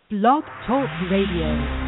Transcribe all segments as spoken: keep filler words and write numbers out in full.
Blog Talk Radio.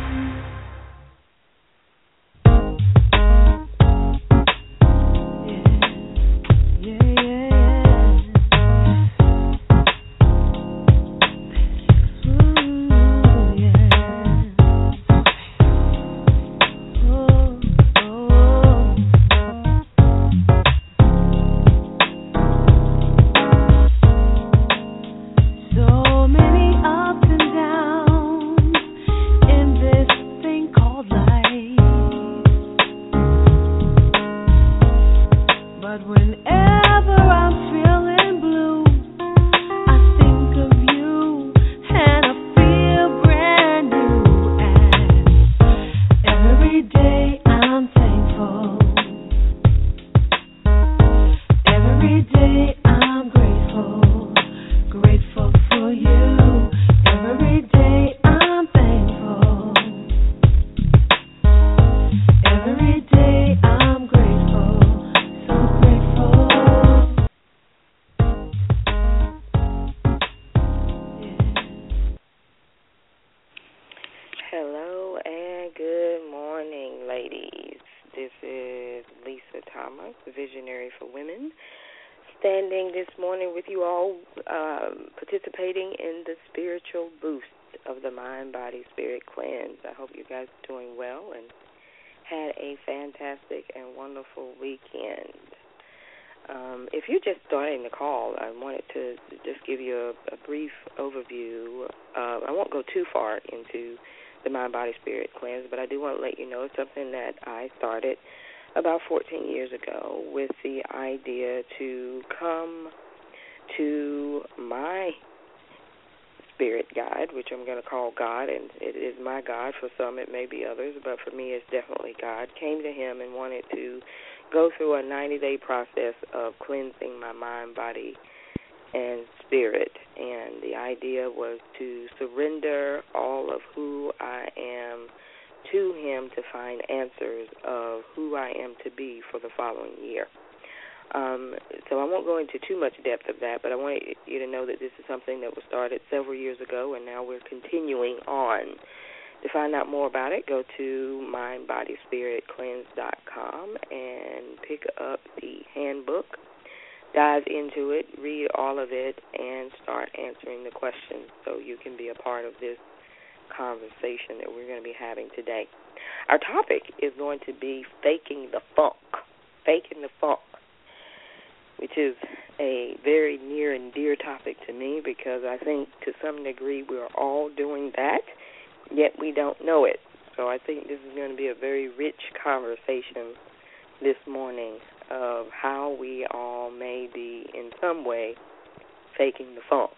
Something that I started about fourteen years ago with the idea to come to my spirit guide, which I'm going to call God, and it is my God. For some, it may be others, but for me, it's definitely God. Came to him and wanted to go through a ninety-day process of cleansing my mind, body, and spirit. And the idea was to surrender all of who I am to him to find answers of who I am to be for the following year. Um, so I won't go into too much depth of that, but I want you to know that this is something that was started several years ago, and now we're continuing on. To find out more about it, go to mind body spirit cleanse dot com and pick up the handbook, dive into it, read all of it, and start answering the questions so you can be a part of this conversation that we're going to be having today. Our topic is going to be faking the funk, faking the funk, which is a very near and dear topic to me because I think to some degree we're all doing that, yet we don't know it. So I think this is going to be a very rich conversation this morning of how we all may be in some way faking the funk.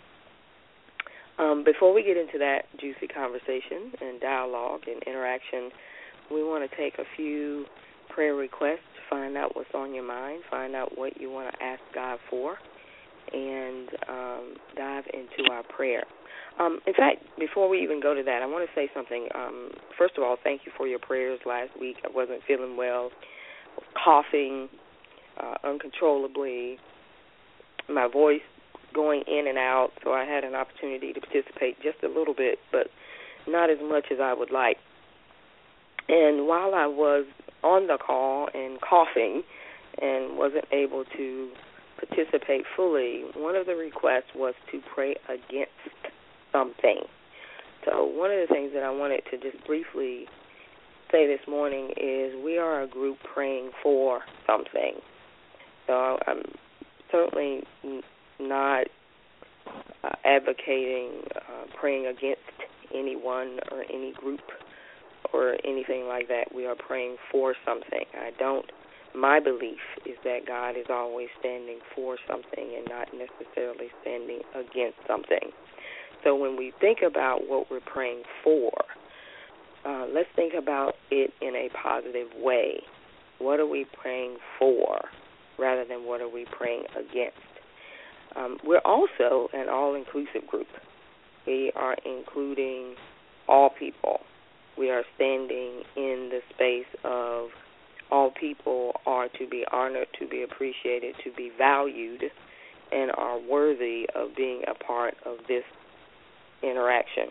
Um, before we get into that juicy conversation and dialogue and interaction, we want to take a few prayer requests, find out what's on your mind, find out what you want to ask God for, and um, dive into our prayer. Um, in fact, before we even go to that, I want to say something. Um, first of all, thank you for your prayers last week. I wasn't feeling well, coughing uh, uncontrollably, my voice going in and out, so I had an opportunity to participate just a little bit, but not as much as I would like. And while I was on the call and coughing and wasn't able to participate fully, one of the requests was to pray against something. So one of the things that I wanted to just briefly say this morning is we are a group praying for something. So I'm certainly not uh, advocating uh, praying against anyone or any group or anything like that. We are praying for something. I don't, my belief is that God is always standing for something and not necessarily standing against something. So when we think about what we're praying for, uh, let's think about it in a positive way. What are we praying for rather than what are we praying against? Um, we're also an all-inclusive group. We are including all people. We are standing in the space of all people are to be honored, to be appreciated, to be valued, and are worthy of being a part of this interaction.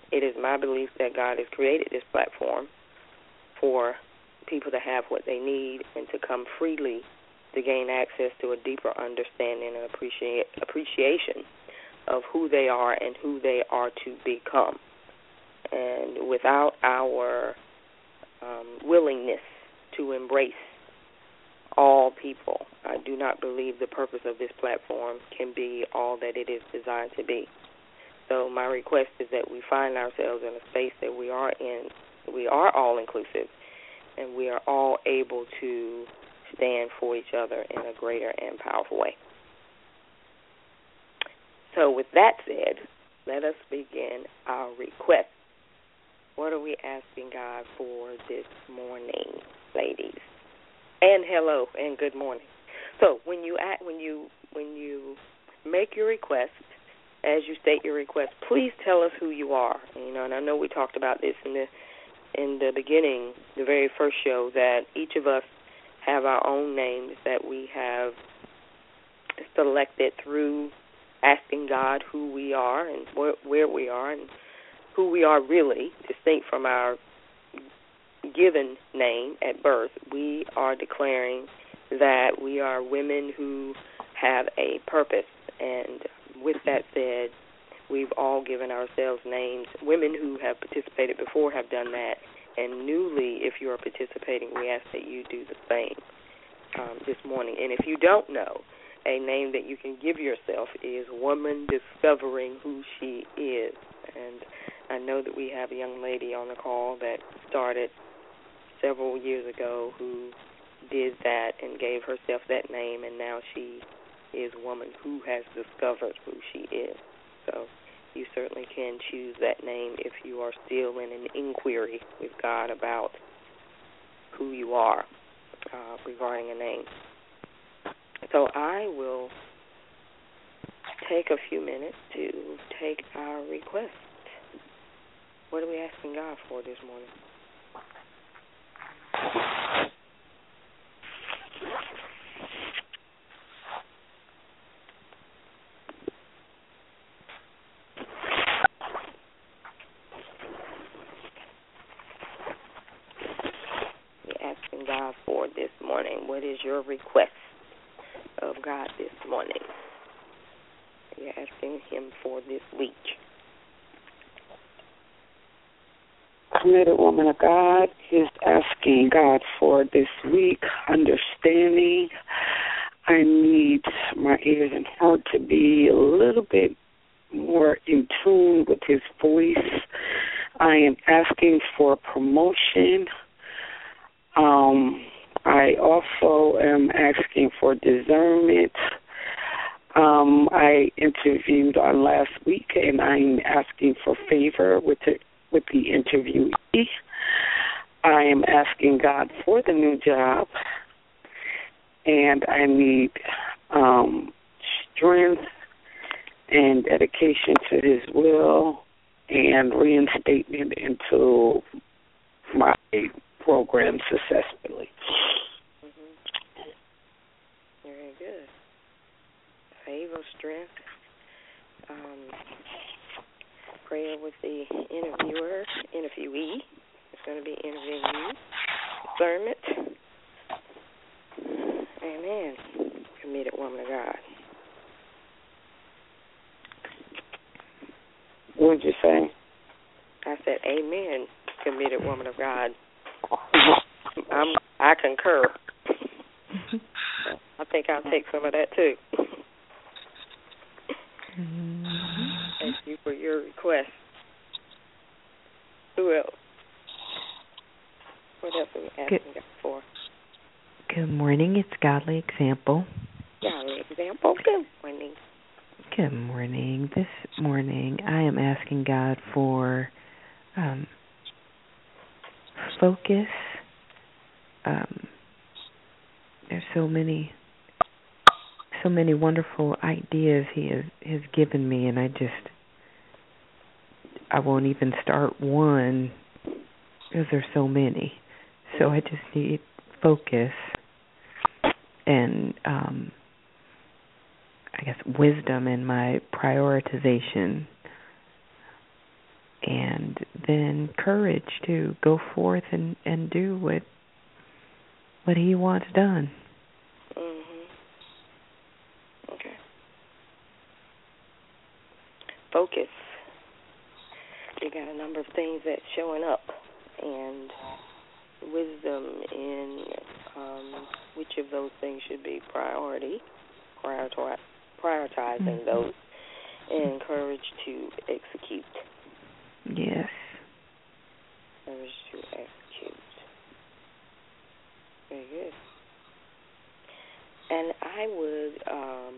it is my belief that God has created this platform for people to have what they need and to come freely to gain access to a deeper understanding and appreciate, appreciation of who they are and who they are to become. And without our um, willingness to embrace all people, I do not believe the purpose of this platform can be all that it is designed to be. So my request is that we find ourselves in a space that we are in, we are all inclusive, and we are all able to stand for each other in a greater and powerful way. So with that said, let us begin our request. What are we asking God for this morning, ladies? And hello and good morning. So when you act, when you when you make your request, as you state your request, please tell us who you are. You know, and I know we talked about this in the in the beginning, the very first show, that each of us have our own names that we have selected through asking God who we are and wh- where we are and who we are really, distinct from our given name at birth. We are declaring that we are women who have a purpose. And with that said, we've all given ourselves names. Women who have participated before have done that. And newly, if you are participating, we ask that you do the same um, this morning. And if you don't know, a name that you can give yourself is Woman Discovering Who She Is. And I know that we have a young lady on the call that started several years ago who did that and gave herself that name, and now she is a woman who has discovered who she is. So you certainly can choose that name if you are still in an inquiry with God about who you are uh, regarding a name. So I will take a few minutes to take our request. What are we asking God for this morning? We're asking God for this morning. What is your request of God this morning? You're asking Him for this week. Committed woman of God is asking God for this week understanding. I need my ears and heart to be a little bit more in tune with His voice. I am asking for promotion. Um, I also am asking for discernment. Um, I interviewed on last week, and I'm asking for favor with the with the interviewee. I am asking God for the new job, and I need um, strength and dedication to His will and reinstatement into my program successfully. Mm-hmm. Very good. Favor, strength, um, prayer with the interviewer, interviewee. It's going to be interviewing you. Discernment. Amen. Committed woman of God. What did you say? I said, amen, committed woman of God. I'm, I concur. I think I'll take some of that, too. Thank you for your request. Who else? What else are we asking Good. God for? Good morning. It's Godly Example. Godly Example. Good morning. Good morning. This morning I am asking God for um, focus. Um, there's so many, so many wonderful ideas He has, has given me, and I just, I won't even start one because there's so many. So I just need focus and, um, I guess, wisdom in my prioritization and then courage to go forth and, and do what what he wants done. Mhm. Okay. Focus. You got a number of things that's showing up, and wisdom in um, which of those things should be priority, prioritize, prioritizing mm-hmm. those, and courage to execute. Yes. Courage to execute. Very good. And I would, um,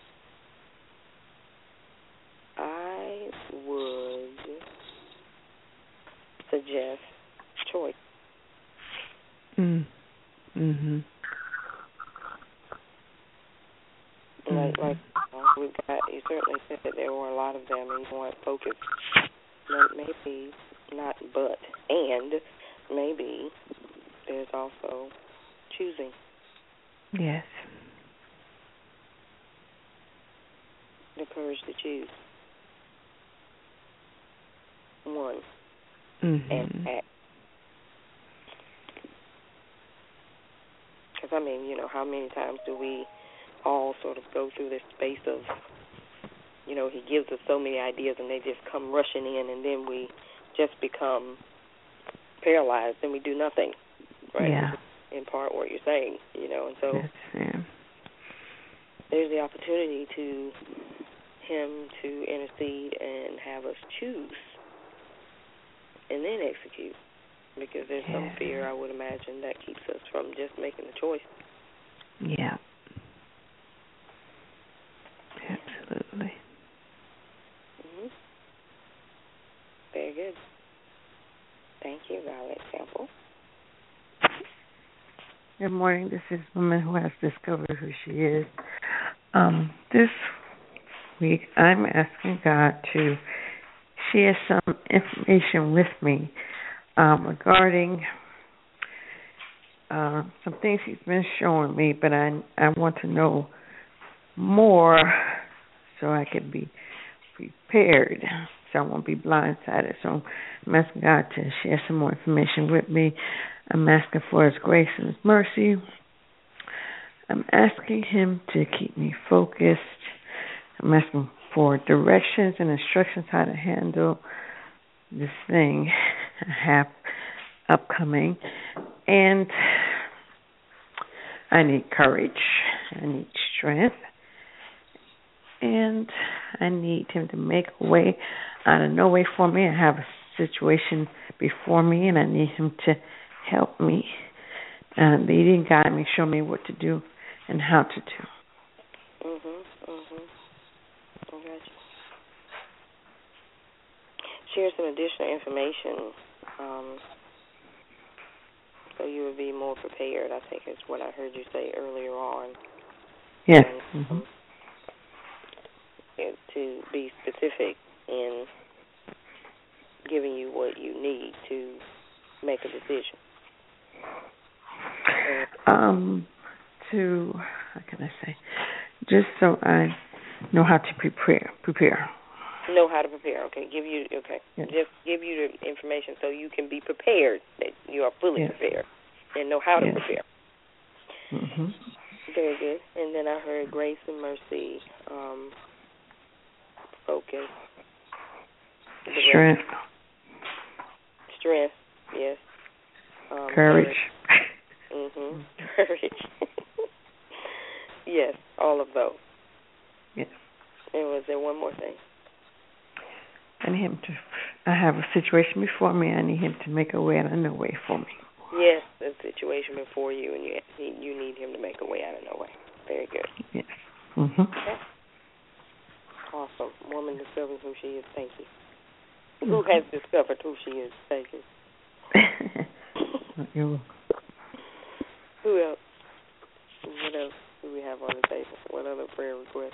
I would suggest choice. Mm. Mhm. Like, like uh, we've got, you certainly said that there were a lot of them, and you want focus. Maybe not, but and maybe there's also choosing. Yes. The courage to choose. One. Mm-hmm. And act. Because, I mean, you know, how many times do we all sort of go through this space of, you know, he gives us so many ideas and they just come rushing in, and then we just become paralyzed and we do nothing, right? Yeah. In part what you're saying, you know, and so That's, yeah. there's the opportunity to him to intercede and have us choose and then execute, because there's yeah. some fear, I would imagine, that keeps us from just making the choice. Yeah. Absolutely. Mm-hmm. Very good. Thank you, Violet Sample. Good morning. This is a woman who has discovered who she is. Um, this week, I'm asking God to share some information with me um, regarding uh, some things He's been showing me, but I I want to know more so I can be prepared, so I won't be blindsided. So I'm asking God to share some more information with me. I'm asking for His grace and His mercy. I'm asking Him to keep me focused. I'm asking for directions and instructions how to handle this thing I have upcoming. And I need courage. I need strength. And I need Him to make a way out of no way for me. I have a situation before me, and I need Him to help me, uh, lead and guide me, show me what to do and how to do. Mm-hmm, mm-hmm. I got you. Share some additional information um, so you would be more prepared, I think is what I heard you say earlier on. Yes. And, mm-hmm. um, to be specific in giving you what you need to make a decision. Um, to, how can I say, just so I know how to prepare, prepare. Know how to prepare, okay. Give you, okay. Yes. Just give you the information so you can be prepared, that you are fully yes. prepared, and know how to yes. prepare. Mm-hmm. Very good. And then I heard grace and mercy, um, focus. Strength. Strength, yes. Um, courage. courage. Mm-hmm. Courage. Yes, all of those. Yes. And was there one more thing? I need Him to, I have a situation before me. I need Him to make a way out of no way for me. Yes, the situation before you, and you you need Him to make a way out of no way. Very good. Yes. Mm-hmm. Okay. Awesome. Woman discovers who she is. Thank you. Mm-hmm. Who has discovered who she is? Thank you. You're welcome. Who else? What else do we have on the table? What other prayer requests?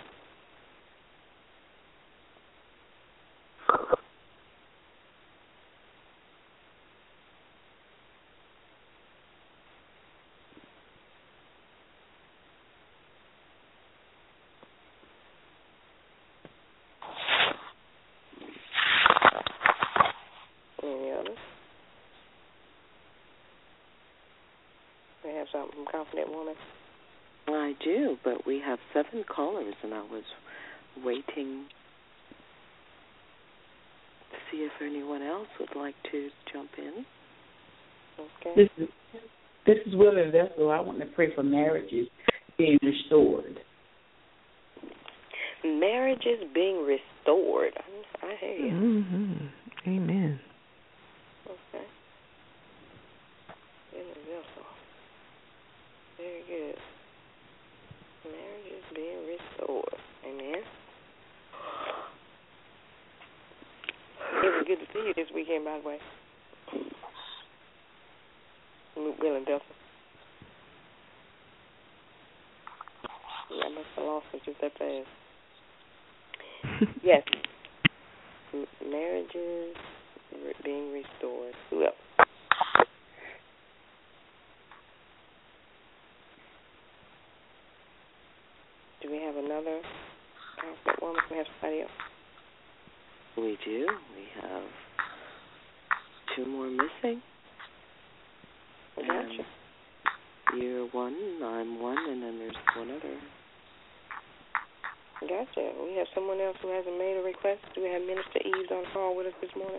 something from Confident Woman? I do, but we have seven callers, and I was waiting to see if anyone else would like to jump in. Okay. This is this is Willie Vessel. I want to pray for marriages being restored. Marriages being restored. I, I hear you. Mm-hmm. Amen. Okay. Willie Vessel. Very good. Marriages being restored. Amen. It was good to see you this weekend, by the way. Will and Delta. Yeah, I must have lost it just that fast. Yes. M- marriages re- being restored. Who else? Do we have another confident woman? Do we have somebody else? We do. We have two more missing. Gotcha. You're one, I'm one, and then there's one other. Gotcha. We have someone else who hasn't made a request. Do we have Minister Eves on call with us this morning?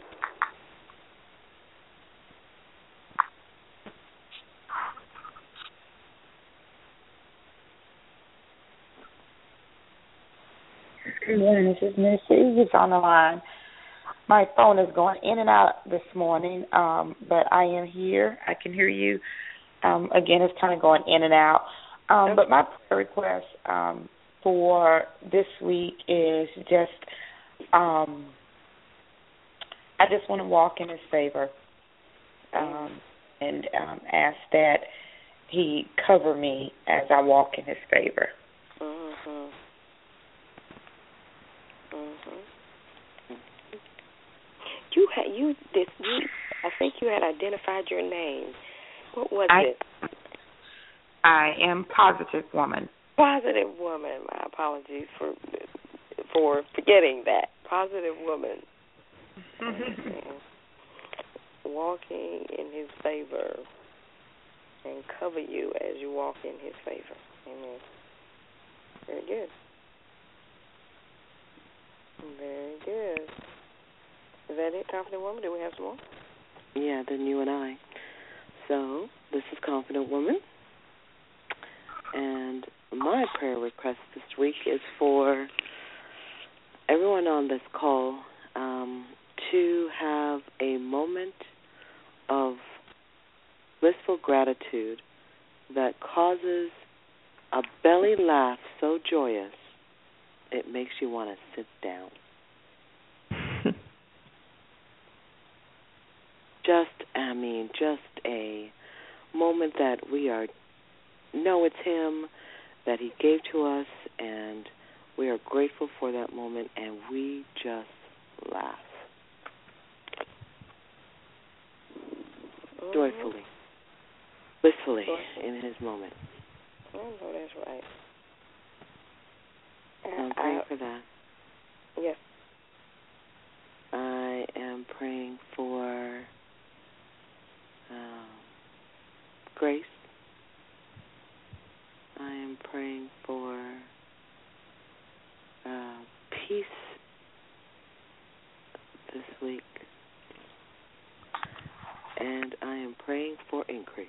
Good morning. This is Minister Eves on the line. My phone is going in and out this morning, um, but I am here. I can hear you. Um, again, it's kind of going in and out. Um, okay. But my prayer request um, for this week is just, um, I just want to walk in His favor um, and um, ask that He cover me as I walk in His favor. Mm-hmm. Mm-hmm. You had you this you I think you had identified your name. What was I, it? I am Positive Woman. Positive Woman. My apologies for for forgetting that. Positive Woman. Walking in His favor and cover you as you walk in His favor. Amen. Very good. Very good. Is that it, Confident Woman? Do we have some more? Yeah, then you and I. So, this is Confident Woman. And my prayer request this week is for everyone on this call um, to have a moment of blissful gratitude that causes a belly laugh so joyous it makes you want to sit down. Just, I mean, just a moment that we are, know it's Him, that He gave to us, and we are grateful for that moment, and we just laugh. Mm-hmm. Joyfully, blissfully in His moment. I know that's right. So I'm praying I, for that. Yes. I am praying for Um, grace. I am praying for uh, peace this week. And I am praying for increase.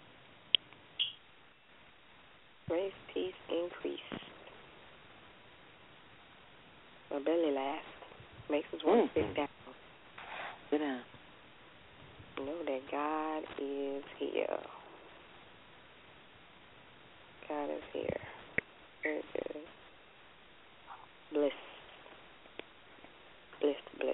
Grace, peace, increase. My belly laugh makes us want Mm-hmm. to sit down. Sit down. Know that God is here. God is here. Very good. Bliss. Bliss, bliss.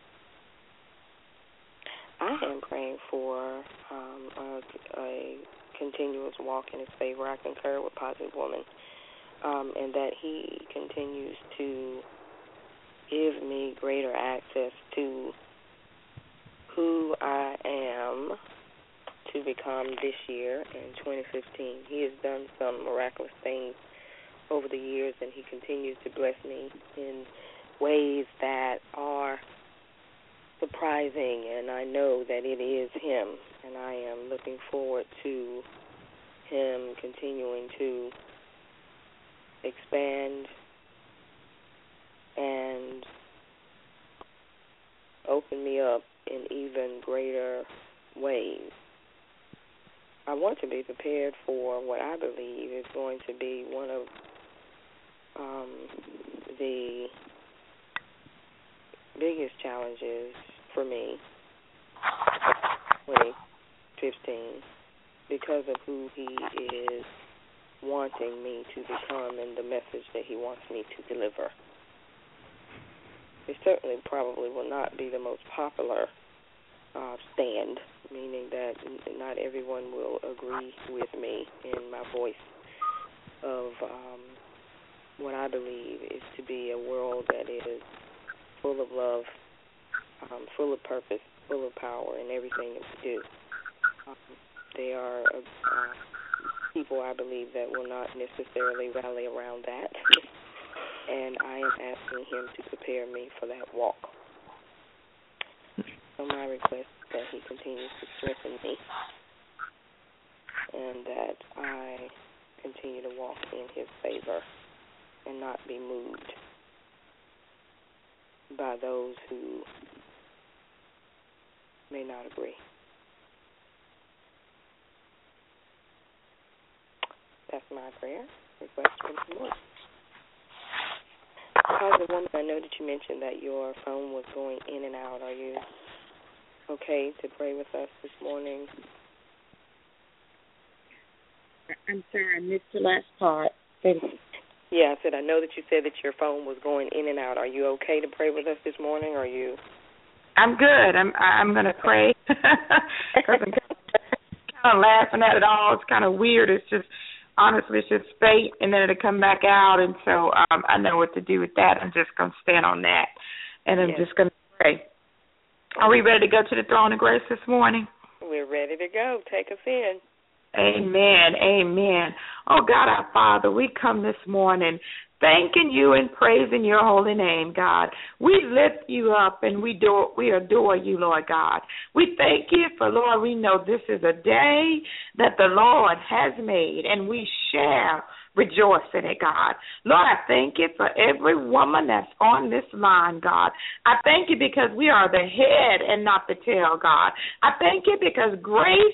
I am praying for um, a, a continuous walk in His favor. I concur with Positive Woman, um, and that He continues to give me greater access to who I am to become this year in twenty fifteen. He has done some miraculous things over the years, and He continues to bless me in ways that are surprising, and I know that it is Him, and I am looking forward to him continuing to expand and open me up in even greater ways. I want to be prepared for what I believe is going to be one of um, the biggest challenges for me, twenty fifteen, because of who he is wanting me to become and the message that he wants me to deliver. It certainly probably will not be the most popular uh, stand, meaning that not everyone will agree with me in my voice of um, what I believe is to be a world that is full of love, um, full of purpose, full of power in everything that we do. Um, they are uh, people, I believe, that will not necessarily rally around that. And I am asking him to prepare me for that walk. So my request is that he continues to strengthen me and that I continue to walk in his favor and not be moved by those who may not agree. That's my prayer. Request from the Lord. Positive woman, I know that you mentioned that your phone was going in and out. Are you okay to pray with us this morning? I'm sorry, I missed the last part. Yeah, I said I know that you said that your phone was going in and out. Are you okay to pray with us this morning? Or are you? I'm good. I'm I'm going to pray because I'm kind of laughing at it all. It's kind of weird. It's just. Honestly, it's just fate, and then it'll come back out, and so um, I know what to do with that. I'm just going to stand on that, and I'm yes. just going to pray. Are we ready to go to the throne of grace this morning? We're ready to go. Take us in. Amen, amen. Oh, God, our Father, we come this morning thanking you and praising your holy name, God. We lift you up and we do, we adore you, Lord God. We thank you for, Lord, we know this is a day that the Lord has made, and we shall rejoice in it, God. Lord, I thank you for every woman that's on this line, God. I thank you because we are the head and not the tail, God. I thank you because grace,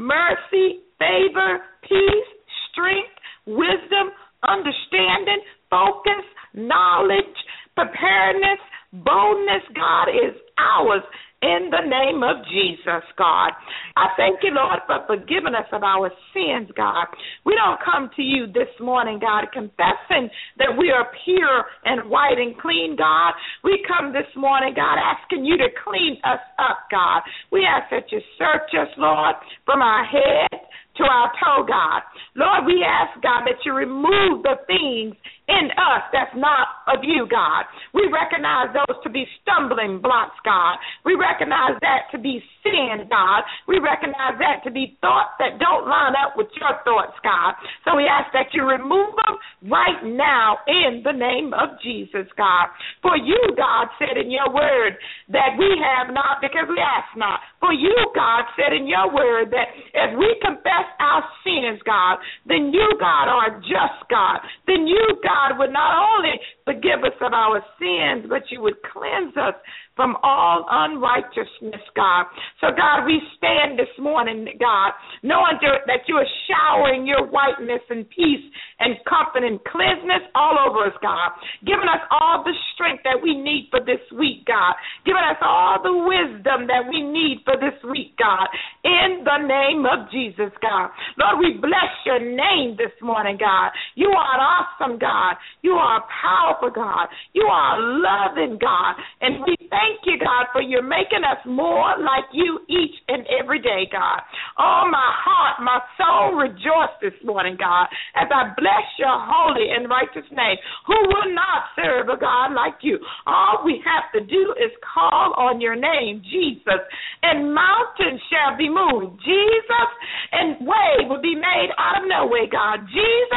mercy, favor, peace, strength, wisdom, understanding, focus, knowledge, preparedness, boldness, God, is ours in the name of Jesus, God. I thank you, Lord, for forgiving us of our sins, God. We don't come to you this morning, God, confessing that we are pure and white and clean, God. We come this morning, God, asking you to clean us up, God. We ask that you search us, Lord, from our head to our toe, God. Lord, we ask, God, that you remove the things in us that's not of you, God. We recognize those to be stumbling blocks, God. We recognize that to be sin, God. We recognize that to be thoughts that don't line up with your thoughts, God. So we ask that you remove them right now in the name of Jesus, God. For you, God, said in your word that we have not because we ask not. For you, God, said in your word that if we confess our sins, God, then you, God, are just God. Then you, God, would not only forgive us of our sins, but you would cleanse us from all unrighteousness, God. So, God, we stand this morning, God, knowing that you are showering your whiteness and peace and comfort and cleanness all over us, God, giving us all the strength that we need for this week, God, giving us all the wisdom that we need for this week, God, in the name of Jesus, God. Lord, we bless your name this morning, God. You are an awesome God. You are a powerful God. You are a loving God, and we thank you, God, for you're making us more like you each and every day, God. Oh, my heart, my soul rejoice this morning, God, as I bless your holy and righteous name. Who will not serve a God like you? All we have to do is call on your name, Jesus, and mountains shall be moved. Jesus, and way will be made out of no way, God. Jesus,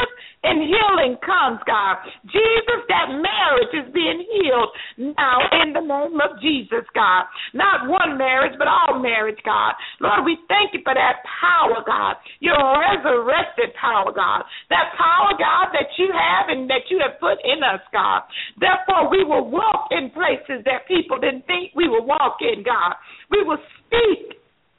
and healing comes, God. Jesus, that marriage is being healed now in the name of Jesus, God. Not one marriage, but all marriage, God. Lord, we thank you for that power, God, your resurrected power, God, that power, God, that you have and that you have put in us, God. Therefore, we will walk in places that people didn't think we would walk in, God. We will speak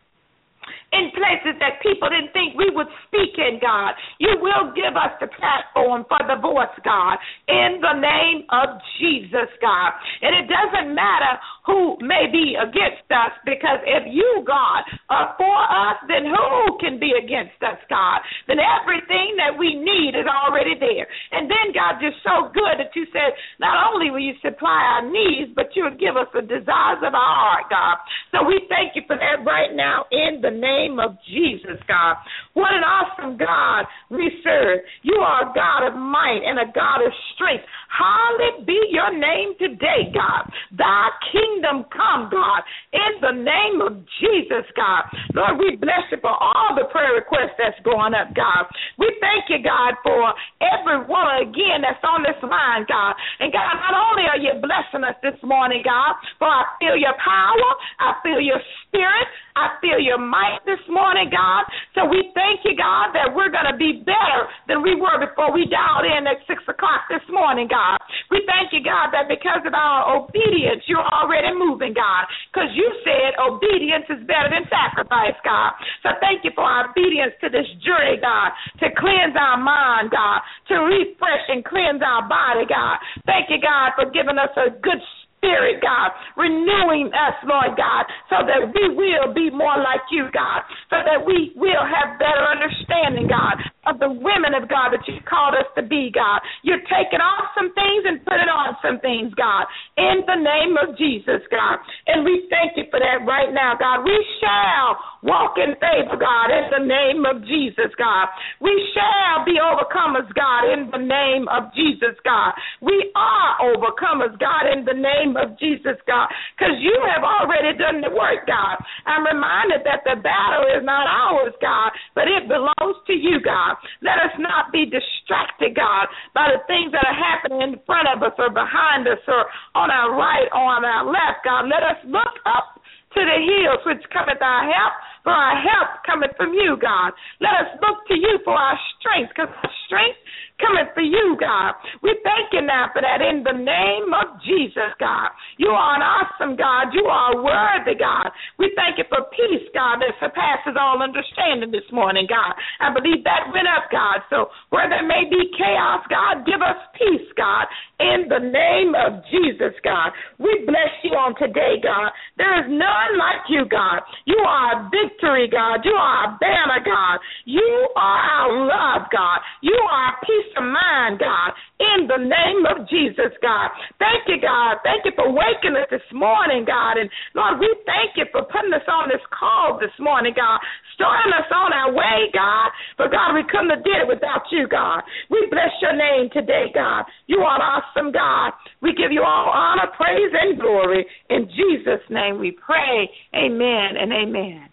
in places that people didn't think we would speak in, God. You will give us the platform for the voice, God, in the name of Jesus, God. And it doesn't matter who may be against us, because if you, God, are for us, then who can be against us, God? Then everything that we need is already there. And then, God, you're so good that you said not only will you supply our needs, but you will give us the desires of our heart, God. So we thank you for that right now in the name of Jesus, God. What an awesome God we serve. You are a God of might and a God of strength. Hallowed be your name today, God. Thy kingdom come, God, in the name of Jesus, God. Lord, we bless you for all the prayer requests that's going up, God. We thank you, God, for everyone, again, that's on this line, God. And, God, not only are you blessing us this morning, God, for I feel your power, I feel your spirit, I feel your might this morning, God. So we thank you, God, that we're going to be better than we were before we dialed in at six o'clock this morning, God. We thank you, God, that because of our obedience, you're already moving, God, because you said obedience is better than sacrifice, God. So thank you for our obedience to this journey, God, to cleanse our mind, God, to refresh and cleanse our body, God. Thank you, God, for giving us a good Spirit, God, renewing us, Lord God, so that we will be more like you, God, so that we will have better understanding, God, of the women of God that you've called us to be, God. You're taking off some things and putting on some things, God, in the name of Jesus, God. And we thank you for that right now, God. We shall walk in favor, God, in the name of Jesus, God. We shall be overcomers, God, in the name of Jesus, God. We are overcomers, God, in the name of Jesus, God, because you have already done the work, God. I'm reminded that the battle is not ours, God, but it belongs to you, God. Let us not be distracted, God, by the things that are happening in front of us or behind us or on our right or on our left, God. Let us look up to the hills which cometh our help, for our help cometh from you, God. Let us look to you for our strength, because our strength coming for you, God. We thank you now for that in the name of Jesus, God. You are an awesome God. You are worthy, God. We thank you for peace, God, that surpasses all understanding this morning, God. I believe that went up, God. So where there may be chaos, God, give us peace, God, in the name of Jesus, God. We bless you on today, God. There is none like you, God. You are a victory, God. You are a banner, God. You are our love, God. You are a peace of mind, God, in the name of Jesus, God. Thank you, God. Thank you for waking us this morning, God. And, Lord, we thank you for putting us on this call this morning, God, starting us on our way, God. But, God, we couldn't have did it without you, God. We bless your name today, God. You are an awesome God. We give you all honor, praise, and glory. In Jesus' name we pray. Amen and amen.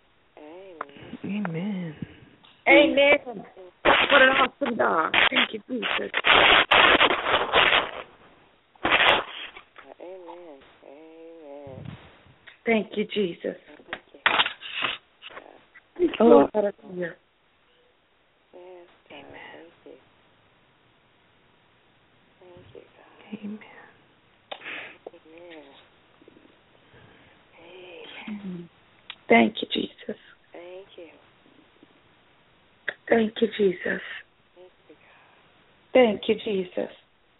Amen. Amen. What an awesome God. Thank you, Jesus. Amen. Amen. Thank you, Jesus. Thank you, Oh, Lord. hallelujah. Yes, God. Amen. Thank you. Thank you, God. Amen. Amen. Amen. Thank you, Jesus. Thank you. Thank you, Jesus. Thank you, God. Thank you, Jesus.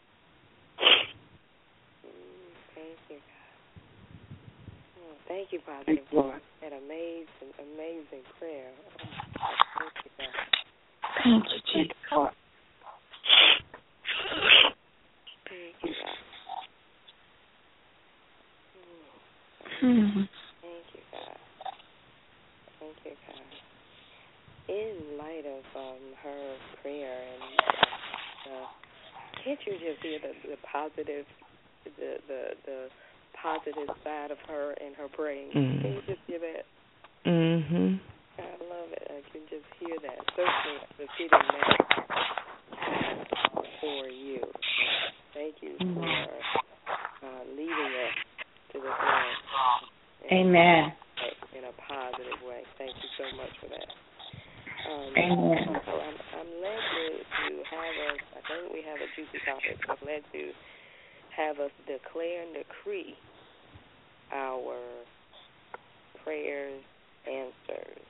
Mm, thank you, God. Oh, thank you, Father. Thank you, Lord. That amazing, amazing prayer. Oh, thank you, God. Thank you, Jesus. Lord. Thank you, God. Mm. Mm. Thank you, God. Thank you, God. In light of um, her prayer, and uh, can't you just hear the, the positive, the, the the positive side of her and her praying? Mm. Can you just hear that? Mm-hmm. I love it. I can just hear that. Certainly, the feeling that positive way. Thank you so much for that. Um, Amen. so I'm, I'm led to, to have us, I think we have a juicy topic, I'm led to have us declare and decree our prayers answered.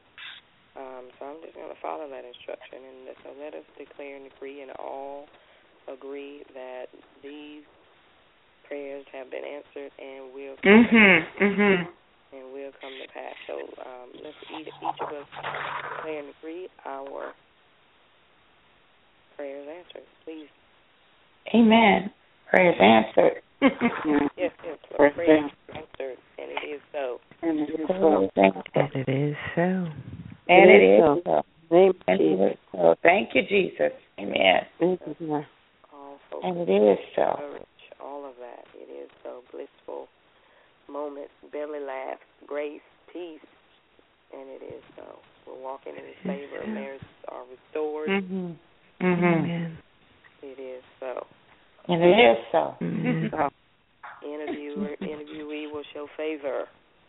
Um, so I'm just going to follow that instruction, and so let us declare and decree and all agree that these prayers have been answered and will come Mhm. Mhm. and will come to pass. So um, let's each, each of us declare and agree our prayers answered, please. Amen. Prayers answered. Yes, yes, Lord, prayers answered, and it is so. And it is so. And it is so. And it It is is so. so. Name of And it Jesus. is so. Thank you, Jesus. Amen. Thank you, Lord. All focus, And it is so. courage, all of that. It is so. Blissful moments, belly laughs, grace, peace, and it is so. We're walking in His favor. Marriages are restored. Mhm. Mhm. Amen. It is so. And it is so. Amen. So. Interviewer, interviewee will show favor.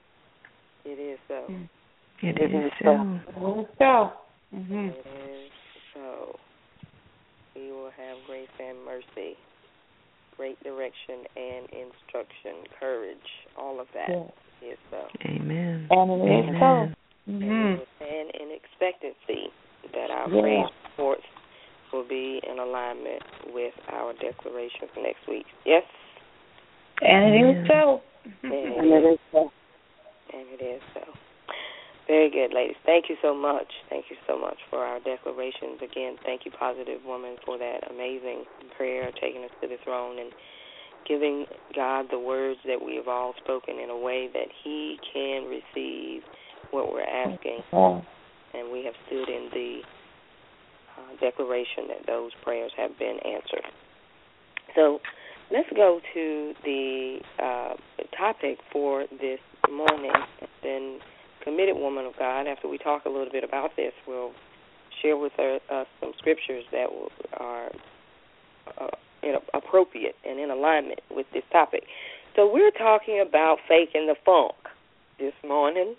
It is so. It It is is so. It is so. Mhm. It is so. We will have grace and mercy, great direction and instruction, courage, all of that Yes. is so. Amen. And it is so. Amen. And we Mhm. will stand in expectancy that our Yeah. praise reports will be in alignment with our declaration for next week. Yes? And it is so. And it And it is, is so. and it is so. Very good, ladies. Thank you so much. Thank you so much for our declarations. Again, thank you, Positive Woman, for that amazing prayer, taking us to the throne and giving God the words that we have all spoken in a way that He can receive what we're asking. Yeah. And we have stood in the uh, declaration that those prayers have been answered. So let's go to the uh, topic for this morning. And committed woman of God, after we talk a little bit about this, we'll share with her uh, some scriptures that are uh, in, appropriate and in alignment with this topic. So we're talking about faking the funk this morning.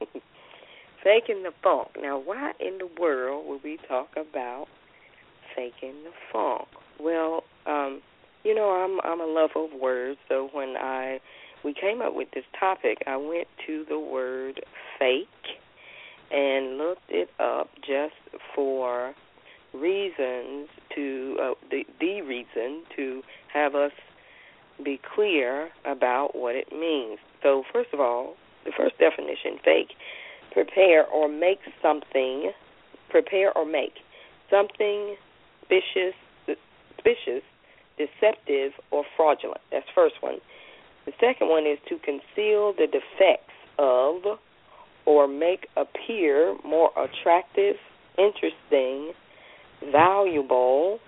Faking the funk. Now, why in the world would we talk about faking the funk? Well, um, you know, I'm I'm a lover of words, so when I we came up with this topic, I went to the word fake and looked it up just for reasons to uh, the the reason to have us be clear about what it means. So, first of all, the first definition: fake, prepare or make something, prepare or make something suspicious, suspicious, deceptive, or fraudulent. That's the first one. The second one is to conceal the defects of or make appear more attractive, interesting, valuable,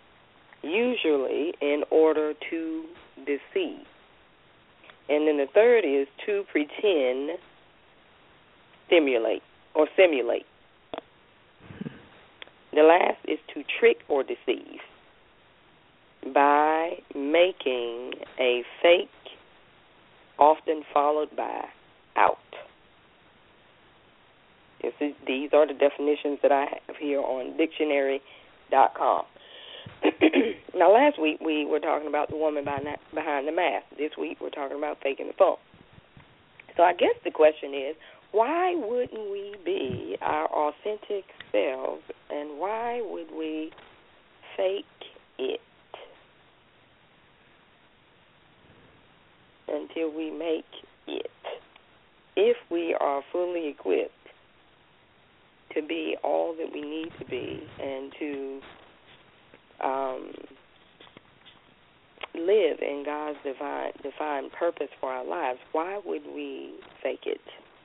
usually in order to deceive. And then the third is to pretend, stimulate, or simulate. The last is to trick or deceive by making a fake, often followed by out. This is, these are the definitions that I have here on dictionary dot com. Now, last week we were talking about the woman behind the mask. This week we're talking about faking the funk. So I guess the question is, why wouldn't we be our authentic selves, and why would we fake it until we make it? If we are fully equipped to be all that we need to be and to um, live in God's divine, divine purpose for our lives, why would we fake it?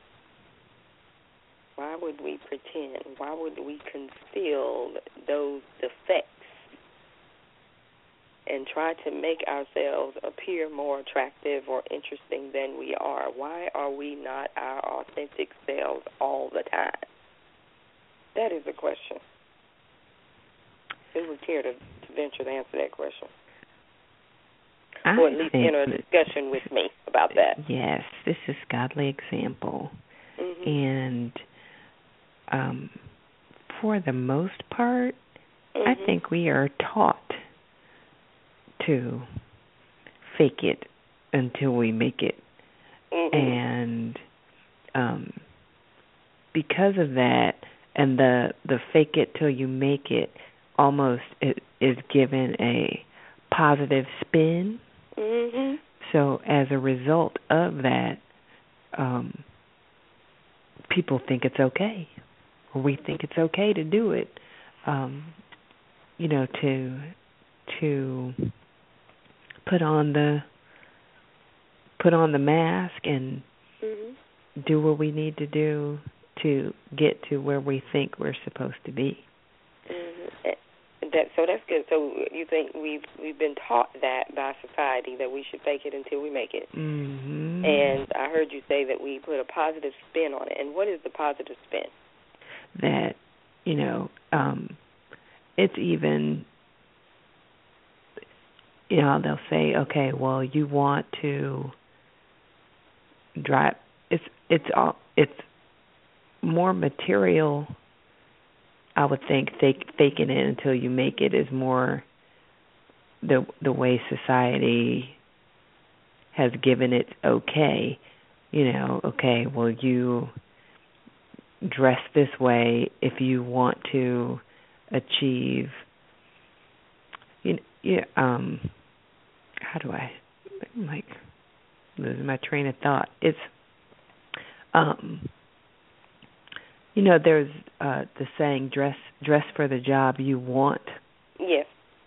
Why would we pretend? Why would we conceal those defects and try to make ourselves appear more attractive or interesting than we are? Why are we not our authentic selves all the time? That is the question. Who would care to, to venture to answer that question? I or at least think enter a discussion with me about that. Yes, this is godly example. Mm-hmm. And um, for the most part, mm-hmm. I think we are taught to fake it until we make it. Mm-hmm. And um, because of that, and the, the fake it till you make it almost is, is given a positive spin. Mm-hmm. So as a result of that, um, people think it's okay, or we think it's okay to do it. Um, you know, to to put on the put on the mask and mm-hmm. do what we need to do to get to where we think we're supposed to be. Mm-hmm. That, so that's good. So you think we've we've been taught that by society, that we should fake it until we make it. Mm-hmm. And I heard you say that we put a positive spin on it. And what is the positive spin? That, you know, um, it's even, you know, they'll say, okay, well, you want to drive. It's it's all it's more material. I would think fake, faking it until you make it is more the the way society has given it okay. You know, okay, well, you dress this way if you want to achieve, you know, yeah, um, how do I, I'm like, losing my train of thought. It's, um, you know, there's uh, the saying, dress dress for the job you want. Yes.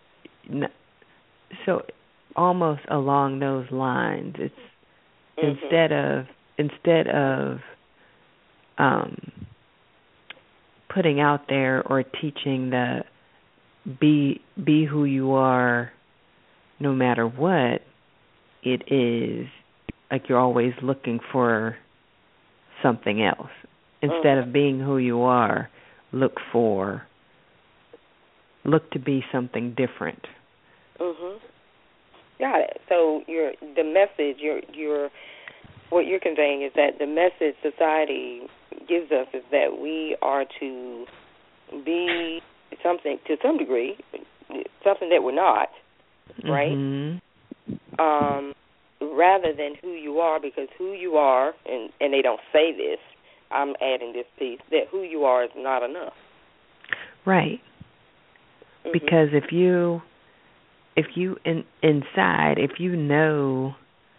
So almost along those lines, it's mm-hmm. instead of instead of um, putting out there or teaching the be be who you are no matter what, it is like you're always looking for something else. Instead mm-hmm. of being who you are, look for, look to be something different. Mhm. Got it. So your the message, your your what you're conveying is that the message society gives us is that we are to be something to some degree, something that we're not, right? Mm-hmm. Um, rather than who you are, because who you are, and, and they don't say this, I'm adding this piece, that who you are is not enough. Right. Mm-hmm. Because if you, if you in, inside, if you know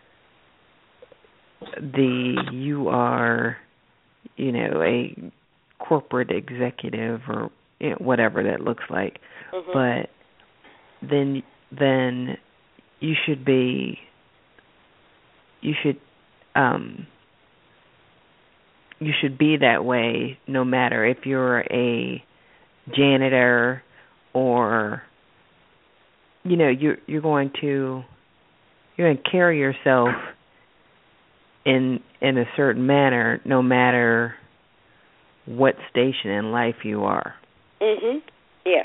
the you are, you know, a corporate executive or you know, whatever that looks like, mm-hmm. but then then you should be, you should um, you should be that way no matter if you're a janitor or you know you're you're going to you're going to carry yourself in in a certain manner no matter what station in life you are. Mhm. Yeah.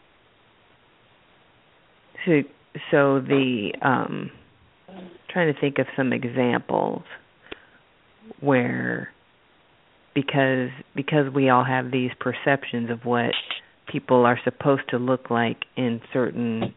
So so the um trying to think of some examples where because because we all have these perceptions of what people are supposed to look like in certain,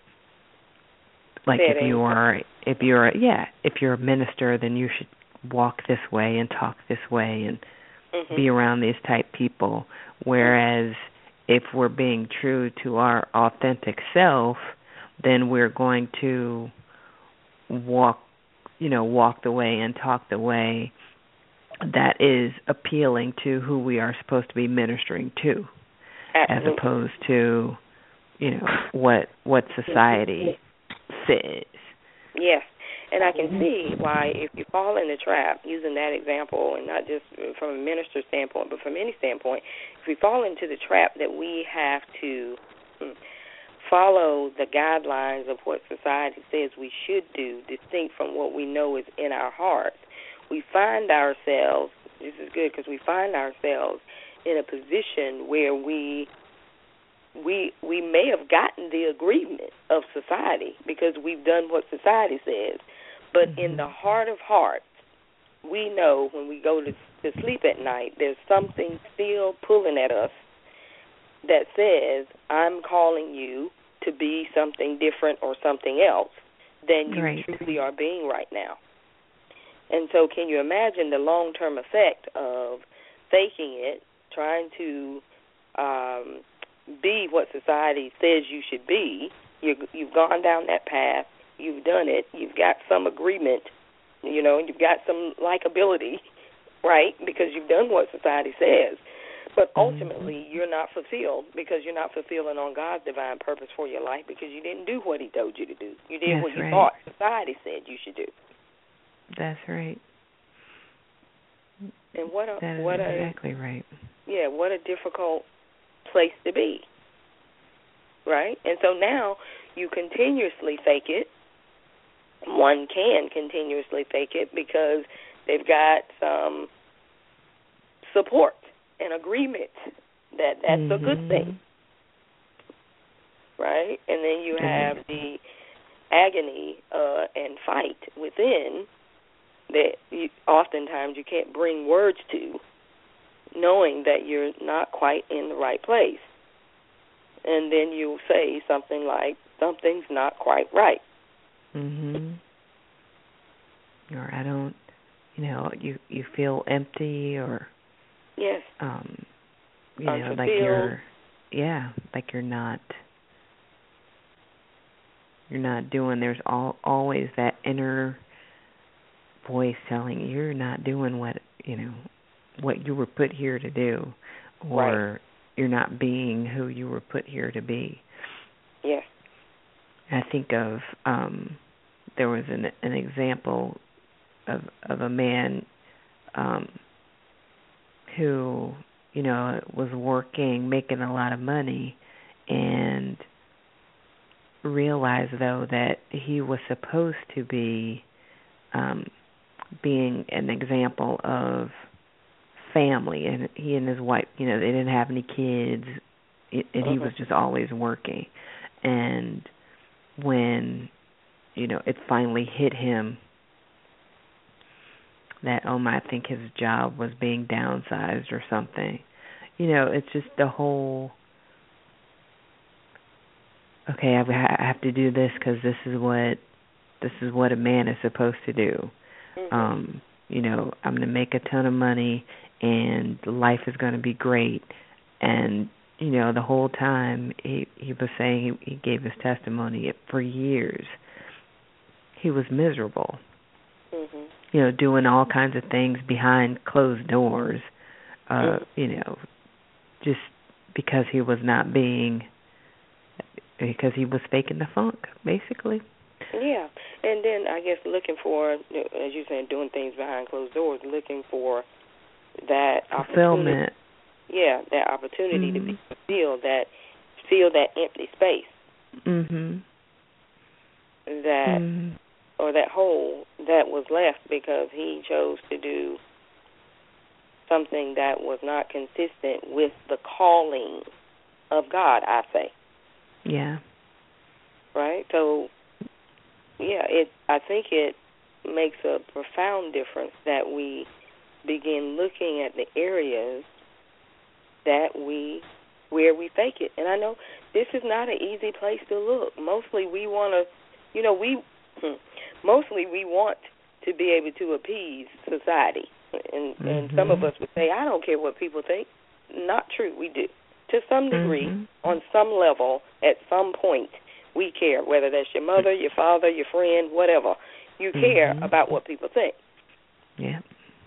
like if you are if you're a, yeah if you're a minister, then you should walk this way and talk this way and mm-hmm. be around these type people, whereas if we're being true to our authentic self, then we're going to walk you know walk the way and talk the way that is appealing to who we are supposed to be ministering to. Absolutely. As opposed to, you know, what what society says. Yes, and I can see why if you fall in the trap, using that example, and not just from a minister's standpoint, but from any standpoint, if we fall into the trap that we have to follow the guidelines of what society says we should do, distinct from what we know is in our hearts, we find ourselves, this is good because we find ourselves in a position where we we we may have gotten the agreement of society because we've done what society says, but mm-hmm. in the heart of hearts, we know when we go to, to sleep at night, there's something still pulling at us that says, I'm calling you to be something different or something else than you right. truly are being right now. And so can you imagine the long-term effect of faking it, trying to um, be what society says you should be? You, you've gone down that path. You've done it. You've got some agreement, you know, you've got some likability, right, because you've done what society says. But ultimately, mm-hmm. you're not fulfilled because you're not fulfilling on God's divine purpose for your life because you didn't do what he told you to do. You did That's what you right. thought society said you should do. That's right. And what a that is what exactly a, right. Yeah, what a difficult place to be, right? And so now you continuously fake it. One can continuously fake it because they've got some support and agreement that that's mm-hmm. a good thing, right? And then you have mm-hmm. the agony uh, and fight within that you, oftentimes you can't bring words to, knowing that you're not quite in the right place. And then you'll say something like, something's not quite right. Mhm. Or I don't, you know, you you feel empty, or yes, um, you Unfulfilled. know, like you're, yeah, like you're not, you're not doing. There's all always that inner voice telling you you're not doing what you know, what you were put here to do, or right. you're not being who you were put here to be. Yes. I think of um, there was an an example of of a man um, who, you know, was working, making a lot of money, and realized though that he was supposed to be um, being an example of family, and he and his wife, you know, they didn't have any kids, and he uh-huh. was just always working. And when, you know, it finally hit him that, oh my, I think his job was being downsized or something. You know, it's just the whole, okay, I have to do this because this is what, this is what a man is supposed to do. Mm-hmm. Um, you know, I'm going to make a ton of money and life is going to be great. And, you know, the whole time he, he was saying, he, he gave his testimony for years, he was miserable. Mm-hmm. You know, doing all kinds of things behind closed doors, uh, mm-hmm. you know, just because he was not being, because he was faking the funk, basically. Yeah, and then I guess looking for, as you're saying, doing things behind closed doors, looking for that fulfillment. Yeah, that opportunity mm-hmm. to be fulfilled, that fill that empty space. Mm-hmm. That mm-hmm. or that hole that was left because he chose to do something that was not consistent with the calling of God, I say. Yeah. Right? So, yeah, it. I think it makes a profound difference that we begin looking at the areas that we, where we fake it. And I know this is not an easy place to look. Mostly we want to, you know, we, mostly we want to be able to appease society. And, mm-hmm. and some of us would say, I don't care what people think. Not true, we do. To some degree, mm-hmm. on some level, at some point, we care, whether that's your mother, your father, your friend, whatever. You care mm-hmm. about what people think. Yeah.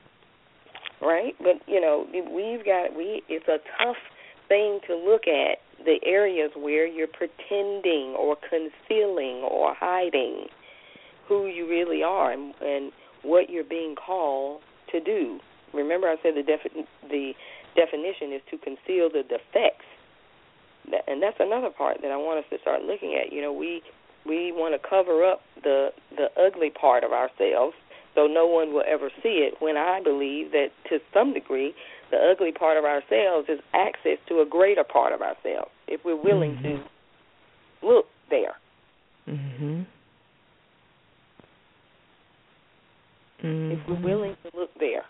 Right? But, you know, we've got, we. it's a tough thing to look at, the areas where you're pretending or concealing or hiding who you really are and, and what you're being called to do. Remember I said the defi- the definition is to conceal the defects. And that's another part that I want us to start looking at. You know, we we want to cover up the the ugly part of ourselves so no one will ever see it, when I believe that to some degree the ugly part of ourselves is access to a greater part of ourselves if we're willing mm-hmm. to look there. Mm-hmm. Mm-hmm. if we're willing to look there.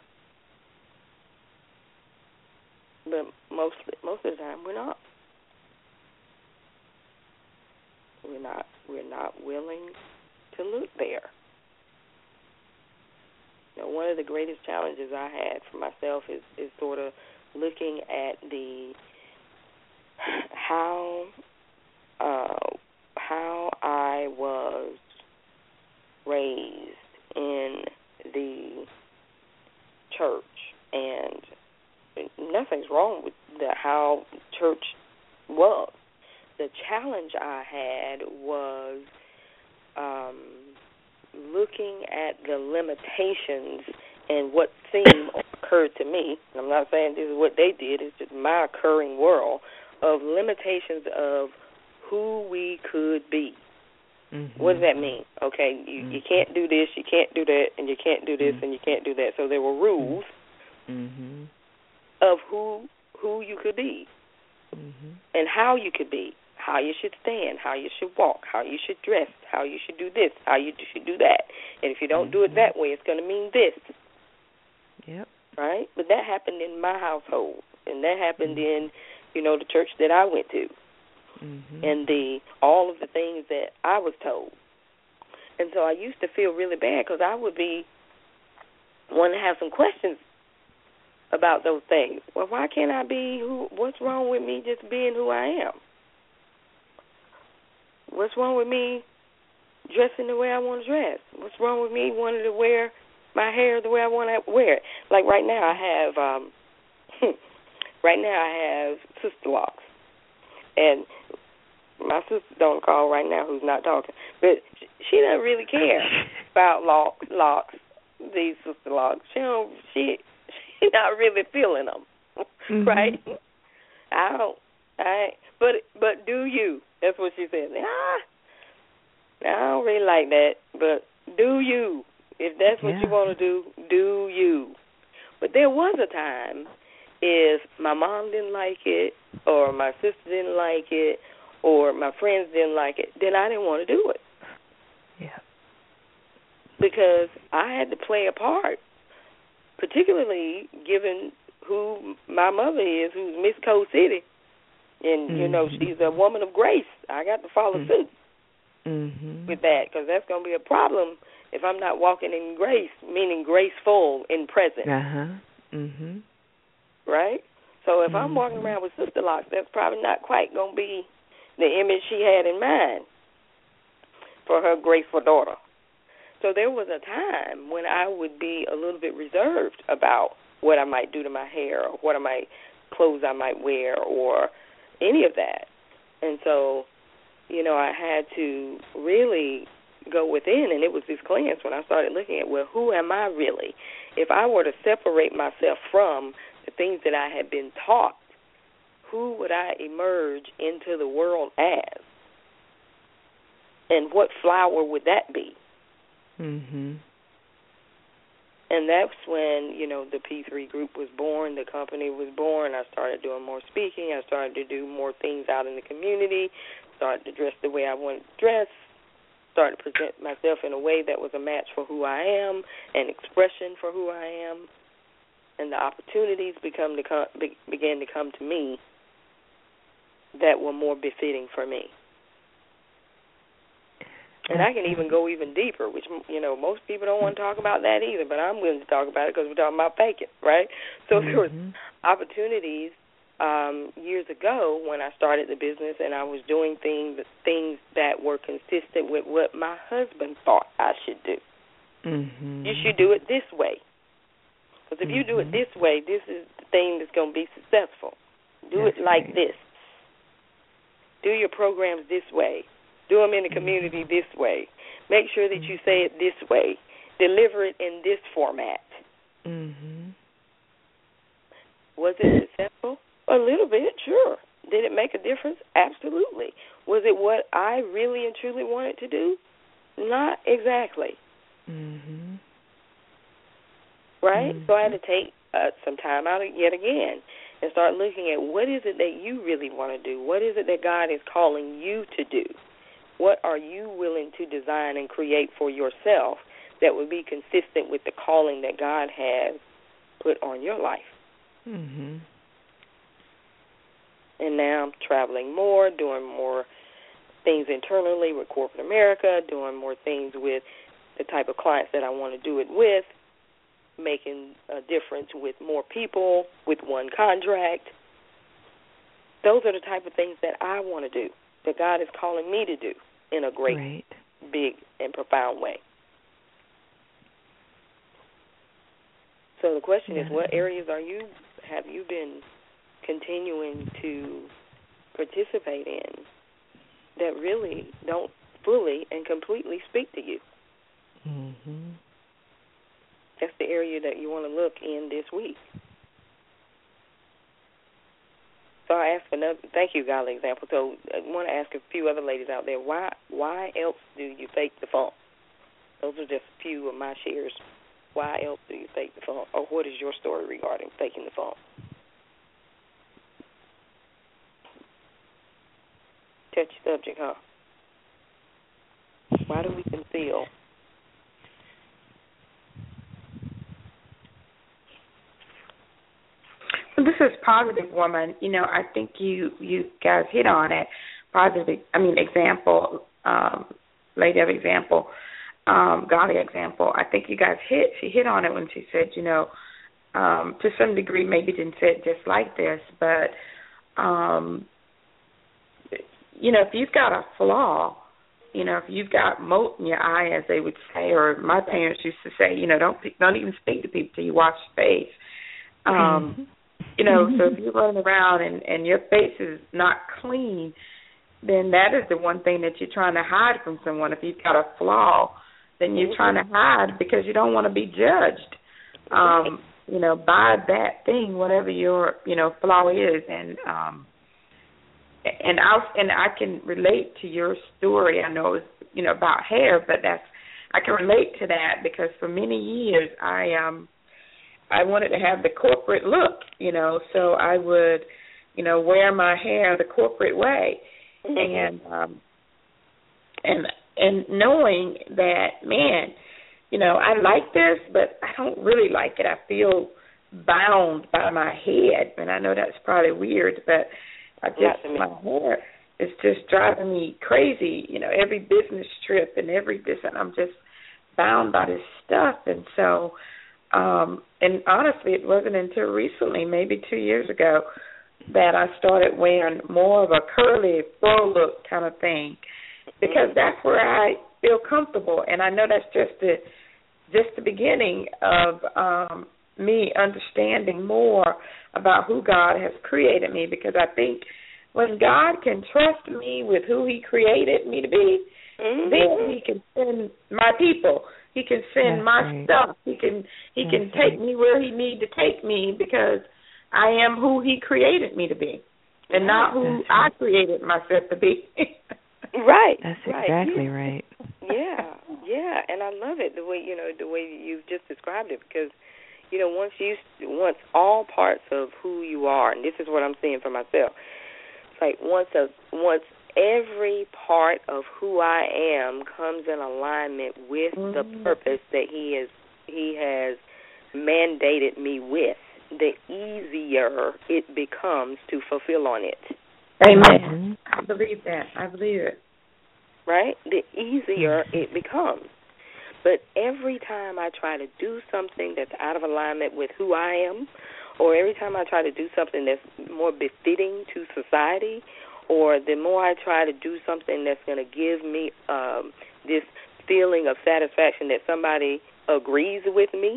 But most most of the time, we're not. We're not. We're not willing to look there. You know, one of the greatest challenges I had for myself is, is sort of looking at the how uh, how I was raised in the church, and nothing's wrong with the, how church was. The challenge I had was um, looking at the limitations and what seemed occurred to me. I'm not saying this is what they did, it's just my occurring world of limitations of who we could be. Mm-hmm. What does that mean? Okay, you, mm-hmm. you can't do this, you can't do that, and you can't do this, mm-hmm. and you can't do that. So there were rules mm-hmm. of who who you could be mm-hmm. and how you could be, how you should stand, how you should walk, how you should dress, how you should do this, how you should do that. And if you don't mm-hmm. do it that way, it's going to mean this. Yep. Right? But that happened in my household, and that happened mm-hmm. in, you know, the church that I went to. Mm-hmm. And the all of the things that I was told. And so I used to feel really bad because I would be wanting to have some questions about those things. Well, why can't I be who? What's wrong with me just being who I am? What's wrong with me dressing the way I want to dress? What's wrong with me wanting to wear my hair the way I want to wear it? Like right now I have, um, right now I have sister locks. And my sister don't call right now who's not talking. But she doesn't really care about lock, locks, these sister locks. She don't, she, she's not really feeling them, mm-hmm. right? I don't, I, but, but do you? That's what she said. Ah, I don't really like that, but do you? If that's what yeah. you want to do, do you? But there was a time if my mom didn't like it, or my sister didn't like it, or my friends didn't like it, then I didn't want to do it. Yeah. Because I had to play a part, particularly given who my mother is, who's Miss Coal City. And, mm-hmm. you know, she's a woman of grace. I got to follow mm-hmm. suit mm-hmm. with that, because that's going to be a problem if I'm not walking in grace, meaning graceful in present. Uh-huh. Mm-hmm. Right? So if mm-hmm. I'm walking around with sister locks, that's probably not quite going to be the image she had in mind for her graceful daughter. So there was a time when I would be a little bit reserved about what I might do to my hair, or what I might, clothes I might wear, or any of that. And so, you know, I had to really go within, and it was this cleanse when I started looking at, well, who am I really? If I were to separate myself from the things that I had been taught, who would I emerge into the world as? And what flower would that be? Mm-hmm. And that's when, you know, the P three group was born, the company was born. I started doing more speaking. I started to do more things out in the community, started to dress the way I wanted to dress, started to present myself in a way that was a match for who I am, an expression for who I am. And the opportunities become to come, be, began to come to me that were more befitting for me. And I can even go even deeper, which, you know, most people don't want to talk about that either, but I'm willing to talk about it because we're talking about faking, right? So mm-hmm. there was opportunities um, years ago when I started the business, and I was doing things, things that were consistent with what my husband thought I should do. Mm-hmm. You should do it this way. Because if mm-hmm. you do it this way, this is the thing that's going to be successful. Do that's it like right. this. Do your programs this way. Do them in the community this way. Make sure that you say it this way. Deliver it in this format. Mm-hmm. Was it successful? A little bit, sure. Did it make a difference? Absolutely. Was it what I really and truly wanted to do? Not exactly. Mm-hmm. Right? Mm-hmm. So I had to take uh, some time out yet again and start looking at what is it that you really want to do? What is it that God is calling you to do? What are you willing to design and create for yourself that would be consistent with the calling that God has put on your life. Mhm. And now I'm traveling more, doing more things internally with corporate America, doing more things with the type of clients that I want to do it with, making a difference with more people, with one contract. Those are the type of things that I want to do, that God is calling me to do in a great, right. big, and profound way. So the question yeah. is, what areas are you, have you been continuing to participate in that really don't fully and completely speak to you? Mhm. That's the area that you want to look in this week. So I ask another. Thank you, Godly Example. So I want to ask a few other ladies out there, why why else do you fake the funk? Those are just a few of my shares. Why else do you fake the funk? Or what is your story regarding faking the funk? Touchy subject, huh? Why do we conceal? This is Positive Woman. You know, I think you you guys hit on it. Positive, I mean, example, um, lady of example, um, godly example. I think you guys hit. She hit on it when she said, you know, um, to some degree, maybe didn't say it just like this, but um, you know, if you've got a flaw, you know, if you've got mote in your eye, as they would say, or my parents used to say, you know, don't don't even speak to people till you wash your face. Um, you know, so if you're running around and, and your face is not clean, then that is the one thing that you're trying to hide from someone. If you've got a flaw, then you're trying to hide because you don't want to be judged, um, you know, by that thing, whatever your, you know, flaw is. And um, and I and I can relate to your story. I know it's, you know, about hair, but that's I can relate to that because for many years I um. I wanted to have the corporate look, you know, so I would, you know, wear my hair the corporate way. Mm-hmm. And um, and and knowing that, man, you know, I like this, but I don't really like it. I feel bound by my head. And I know that's probably weird, but I just, my hair is just driving me crazy, you know, every business trip and every this, and I'm just bound by this stuff. And so, Um, and honestly, it wasn't until recently, maybe two years ago, that I started wearing more of a curly, full look kind of thing, because that's where I feel comfortable. And I know that's just the just the beginning of um, me understanding more about who God has created me, because I think when God can trust me with who He created me to be, mm-hmm. then He can send my people. He can send That's my right. stuff. He can he That's can take right. me where He need to take me, because I am who He created me to be, and not who That's I right. created myself to be. Right. That's right. exactly yeah. right. Yeah, yeah, and I love it the way you know the way you've just described it, because you know once you once all parts of who you are, and this is what I'm seeing for myself. It's like once a once. every part of who I am comes in alignment with mm-hmm. the purpose that he is he has mandated me with, the easier it becomes to fulfill on it. Amen. I believe that. I believe it. Right? The easier it becomes. But every time I try to do something that's out of alignment with who I am, or every time I try to do something that's more befitting to society, or the more I try to do something that's going to give me um, this feeling of satisfaction that somebody agrees with me,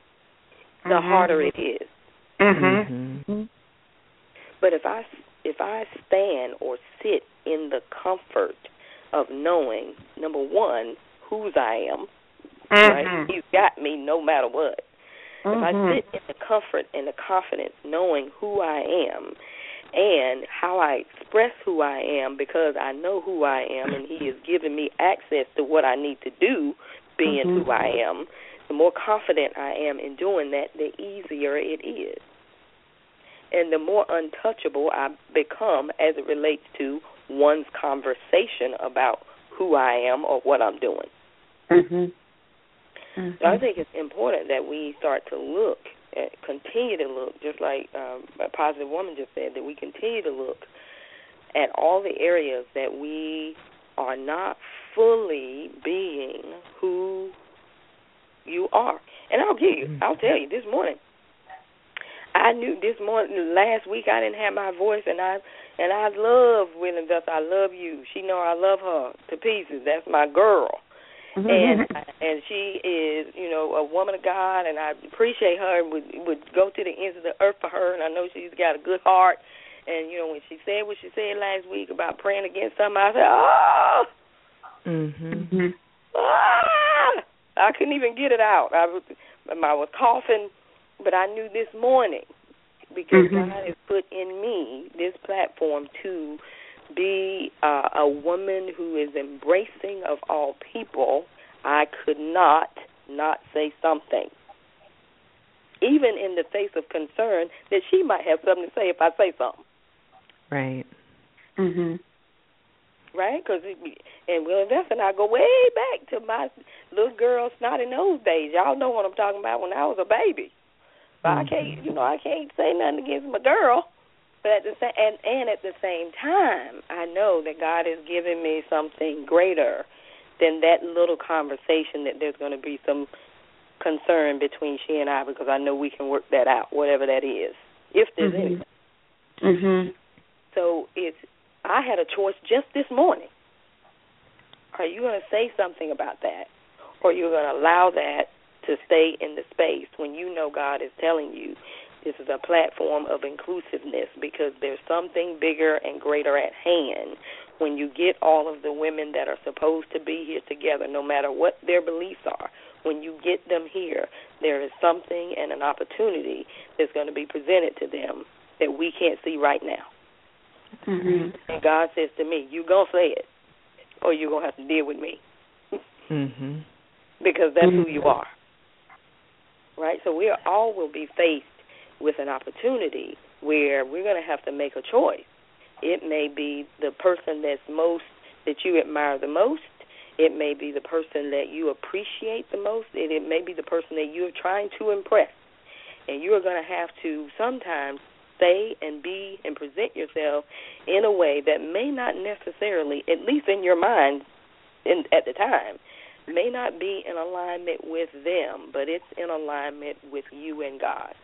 the mm-hmm. harder it is. Mm-hmm. Mm-hmm. But if I, if I stand or sit in the comfort of knowing, number one, whose I am, mm-hmm. right? He's got me no matter what. Mm-hmm. If I sit in the comfort and the confidence knowing who I am, and how I express who I am, because I know who I am, and He has given me access to what I need to do, being mm-hmm. who I am, the more confident I am in doing that, the easier it is. And the more untouchable I become as it relates to one's conversation about who I am or what I'm doing. Mm-hmm. Mm-hmm. So I think it's important that we start to look, at, continue to look, just like um, a positive woman just said, that we continue to look at all the areas that we are not fully being who you are. And I'll give you, I'll tell you, this morning, I knew this morning, last week I didn't have my voice, and I and I love William Vessel. I love you. She know I love her to pieces. That's my girl. Mm-hmm. And and she is, you know, a woman of God, and I appreciate her and would, would go to the ends of the earth for her, and I know she's got a good heart. And, you know, when she said what she said last week about praying against something, I said, oh! Mm-hmm. Ah! I couldn't even get it out. I was, I was coughing, but I knew this morning, because mm-hmm. God has put in me this platform to be uh, a woman who is embracing of all people. I could not not say something, even in the face of concern that she might have something to say if I say something. Right. Mhm. Right? Because and Will Invest and I go way back to my little girl snotty nose days. Y'all know what I'm talking about, when I was a baby. But mm-hmm. I can't, you know, I can't say nothing against my girl. But at the same, and, and at the same time, I know that God has given me something greater than that little conversation, that there's going to be some concern between she and I, because I know we can work that out, whatever that is, if there's mm-hmm. anything. Mm-hmm. So it's, I had a choice just this morning. Are you going to say something about that, or are you going to allow that to stay in the space when you know God is telling you this is a platform of inclusiveness, because there's something bigger and greater at hand when you get all of the women that are supposed to be here together, no matter what their beliefs are. When you get them here, there is something and an opportunity that's going to be presented to them that we can't see right now. Mm-hmm. And God says to me, you're going to say it, or you're going to have to deal with me. Mm-hmm. Because that's mm-hmm. who you are. Right? So we are, all will be faced with an opportunity where we're going to have to make a choice. It may be the person that's most, that you admire the most. It may be the person that you appreciate the most. And it may be the person that you're trying to impress. And you are going to have to sometimes say and be and present yourself in a way that may not necessarily, at least in your mind in, at the time, may not be in alignment with them, but it's in alignment with you and God.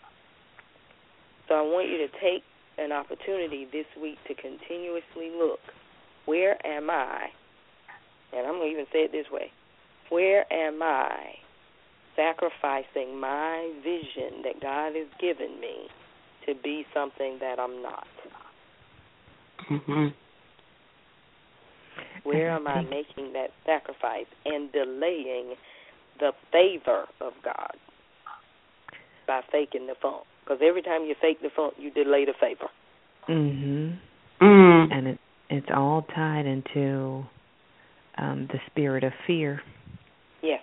So I want you to take an opportunity this week to continuously look, where am I, and I'm going to even say it this way, where am I sacrificing my vision that God has given me to be something that I'm not? Mm-hmm. Where am I making that sacrifice and delaying the favor of God by faking the funk? Because every time you fake the funk, you delay the favor. Mhm. Mm. And it it's all tied into um, the spirit of fear. Yes.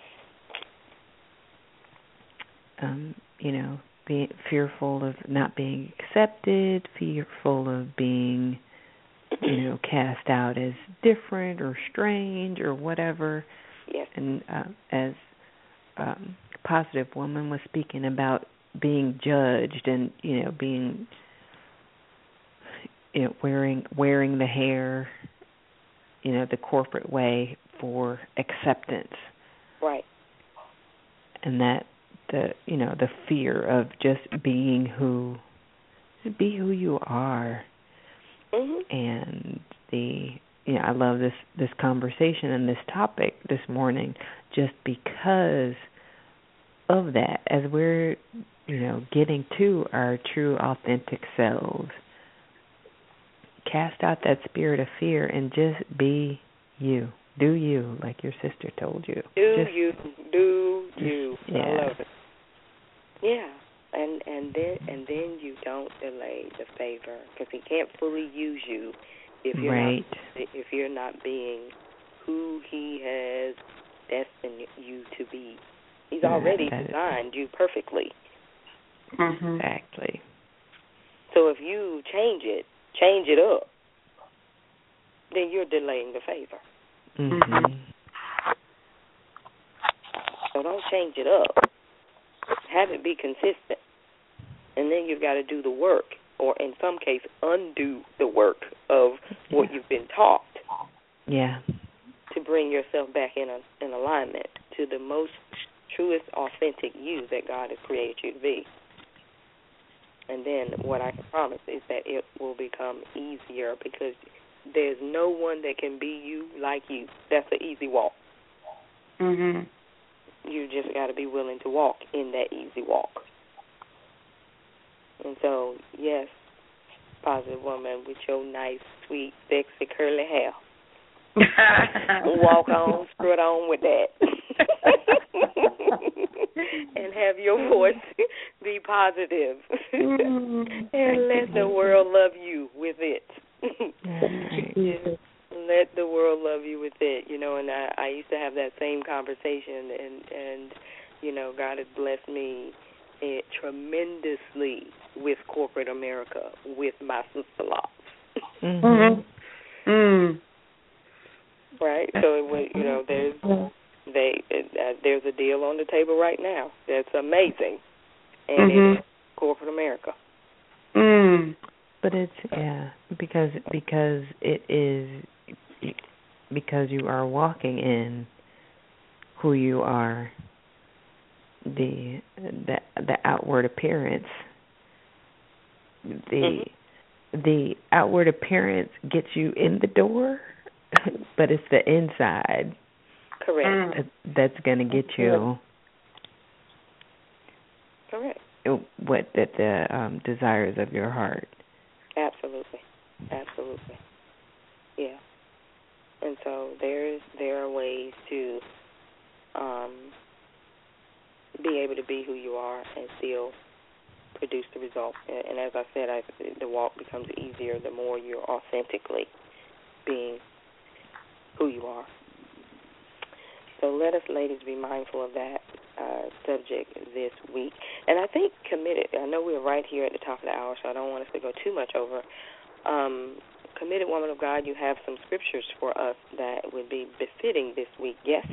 Um, you know, being fearful of not being accepted, fearful of being, you know, cast out as different or strange or whatever. Yes. And uh, as um, a positive woman was speaking about being judged and, you know, being, you know, wearing wearing the hair, you know, the corporate way for acceptance. Right. And that the, you know, the fear of just being who, be who you are. Mm-hmm. And the, you know, I love this, this conversation and this topic this morning just because of that. As we're, you know, getting to our true, authentic selves, cast out that spirit of fear and just be you. Do you, like your sister told you. Do just, you, do you. Yeah. I love it. Yeah. And and then and then you don't delay the favor, because he can't fully use you if you're right. not if you're not being who he has destined you to be. He's yeah, already designed you perfectly. Mm-hmm. Exactly. So if you change it, change it up, then you're delaying the favor. Mm-hmm. So don't change it up. Have it be consistent. And then you've got to do the work, or in some case, undo the work of what you've been taught. Yeah. To bring yourself back in a, in alignment to the most truest, authentic you that God has created you to be. And then what I can promise is that it will become easier because there's no one that can be you like you. That's an easy walk. Mhm. You just got to be willing to walk in that easy walk. And so, yes, positive woman with your nice, sweet, sexy, curly hair. Walk on, strut on with that. And have your voice be positive. And let the world love you with it. Let the world love you with it. You know, and I, I used to have that same conversation, and, and you know, God has blessed me it, tremendously with corporate America, with my sister-in-law. Mm-hmm. Mm. Right? So, it was, you know, there's they uh, there's a deal on the table right now that's amazing, and mm-hmm. it's corporate America. Mm. But it's, yeah, because because it is, because you are walking in who you are, the the, the outward appearance, the mm-hmm. the outward appearance gets you in the door, but it's the inside Correct. that, that's going to get you correct what that the um, desires of your heart. Absolutely, absolutely, yeah. And so there's there are ways to um, be able to be who you are and still produce the result. And, and as I said, I, the walk becomes easier the more you're authentically being who you are. So let us, ladies, be mindful of that uh, subject this week. And I think committed, I know we're right here at the top of the hour, so I don't want us to go too much over. Um, committed woman of God, you have some scriptures for us that would be befitting this week, yes?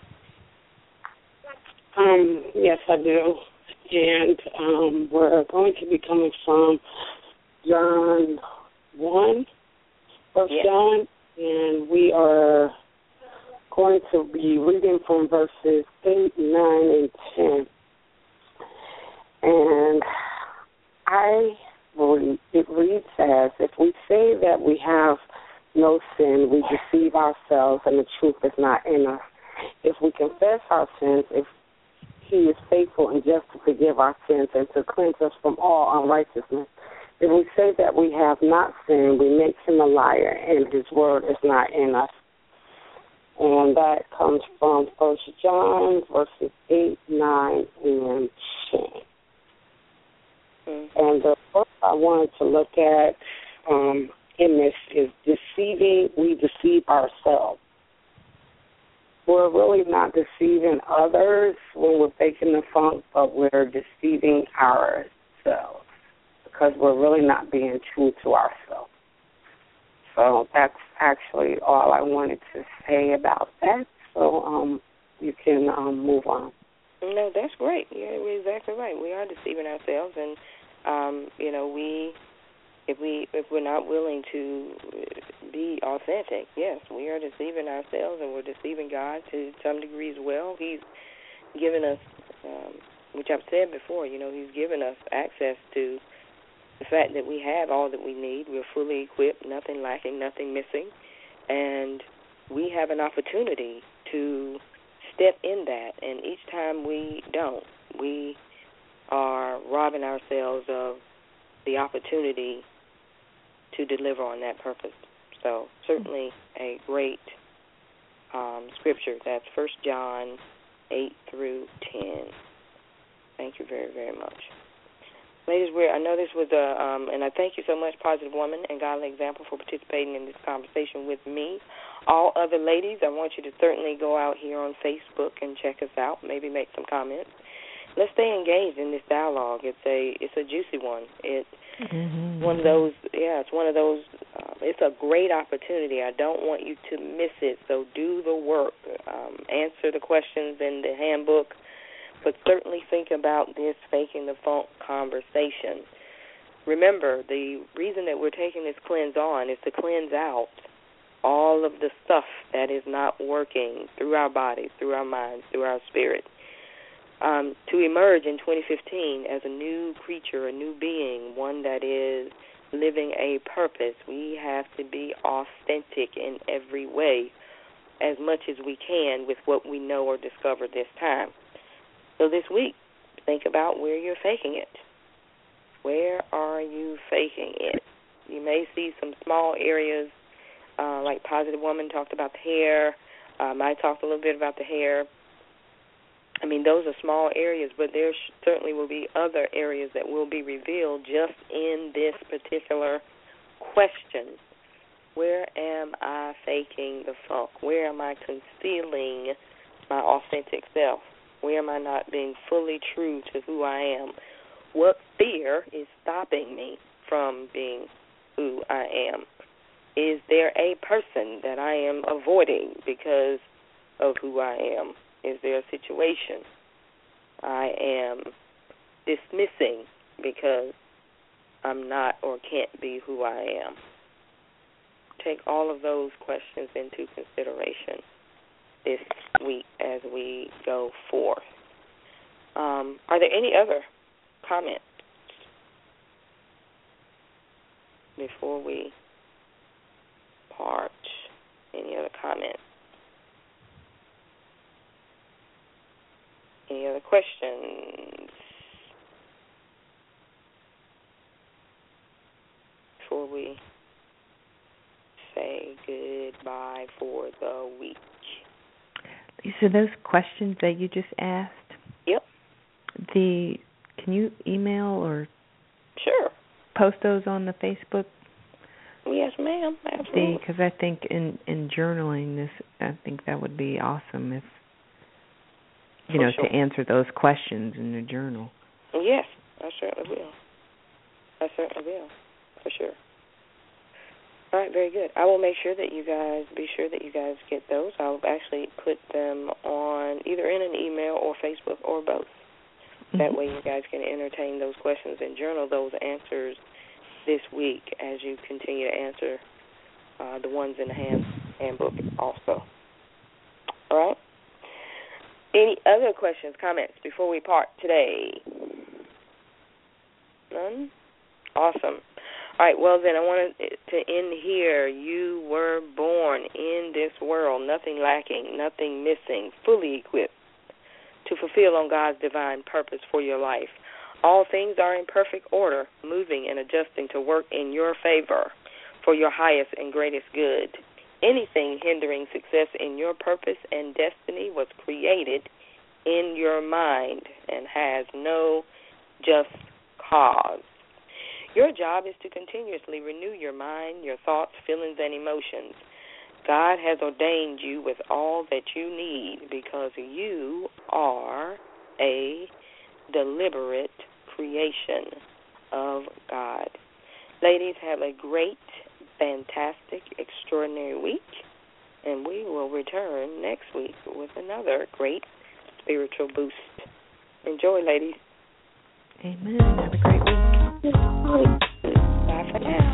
Um, yes, I do. And um, we're going to be coming from John one, First yes. John, and we are going to be reading from verses eight, nine, and ten. And I read, it reads as, if we say that we have no sin, we deceive ourselves and the truth is not in us. If we confess our sins, if He is faithful and just to forgive our sins and to cleanse us from all unrighteousness. If we say that we have not sinned, we make Him a liar and His word is not in us. And that comes from First John, verses eight, nine, and ten. Mm-hmm. And the book I wanted to look at um, in this is deceiving, we deceive ourselves. We're really not deceiving others when we're faking the funk, but we're deceiving ourselves because we're really not being true to ourselves. So that's actually all I wanted to say about that. So um, you can um, move on. No, that's great. You're exactly right. We are deceiving ourselves, and um, you know, we if we if we're not willing to be authentic, yes, we are deceiving ourselves, and we're deceiving God to some degree as well. He's given us, um, which I've said before, you know, He's given us access to the fact that we have all that we need. We're fully equipped, nothing lacking, nothing missing. And we have an opportunity to step in that. And each time we don't, we are robbing ourselves of the opportunity to deliver on that purpose. So certainly a great um, scripture. That's First John eight through ten. Thank you very, very much. Ladies, we're, I know this was a, um, and I thank you so much, Positive Woman and Godly Example, for participating in this conversation with me. All other ladies, I want you to certainly go out here on Facebook and check us out, maybe make some comments. Let's stay engaged in this dialogue. It's a it's a juicy one. It's mm-hmm. one of those, yeah, it's one of those, uh, it's a great opportunity. I don't want you to miss it, so do the work. um, answer the questions in the handbook, but certainly think about this faking the funk conversation. Remember, the reason that we're taking this cleanse on is to cleanse out all of the stuff that is not working through our bodies, through our minds, through our spirit. Um, to emerge in twenty fifteen as a new creature, a new being, one that is living a purpose, we have to be authentic in every way as much as we can with what we know or discover this time. So this week, think about where you're faking it. Where are you faking it? You may see some small areas, uh, like Positive Woman talked about the hair. Um, I talked a little bit about the hair. I mean, those are small areas, but there certainly will be other areas that will be revealed just in this particular question. Where am I faking the funk? Where am I concealing my authentic self? Where am I not being fully true to who I am? What fear is stopping me from being who I am? Is there a person that I am avoiding because of who I am? Is there a situation I am dismissing because I'm not or can't be who I am? Take all of those questions into consideration this week as we go forth. Um, are there any other comments before we part? Any other comments? Any other questions before we say goodbye for the week? Lisa, those questions that you just asked, yep. The can you email or sure post those on the Facebook? Yes, ma'am. Absolutely. Because I think in, in journaling this, I think that would be awesome if you for know sure. to answer those questions in the journal. Yes, I certainly will. I certainly will, for sure. All right, very good. I will make sure that you guys, be sure that you guys get those. I'll actually put them on either in an email or Facebook or both. Mm-hmm. That way you guys can entertain those questions and journal those answers this week as you continue to answer uh, the ones in the hand, handbook also. All right? Any other questions, comments before we part today? None? Awesome. All right, well, then I wanted to end here. You were born in this world, nothing lacking, nothing missing, fully equipped to fulfill on God's divine purpose for your life. All things are in perfect order, moving and adjusting to work in your favor for your highest and greatest good. Anything hindering success in your purpose and destiny was created in your mind and has no just cause. Your job is to continuously renew your mind, your thoughts, feelings, and emotions. God has ordained you with all that you need because you are a deliberate creation of God. Ladies, have a great, fantastic, extraordinary week, and we will return next week with another great spiritual boost. Enjoy, ladies. Amen. Have a great week. Bye for now.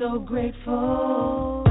so grateful.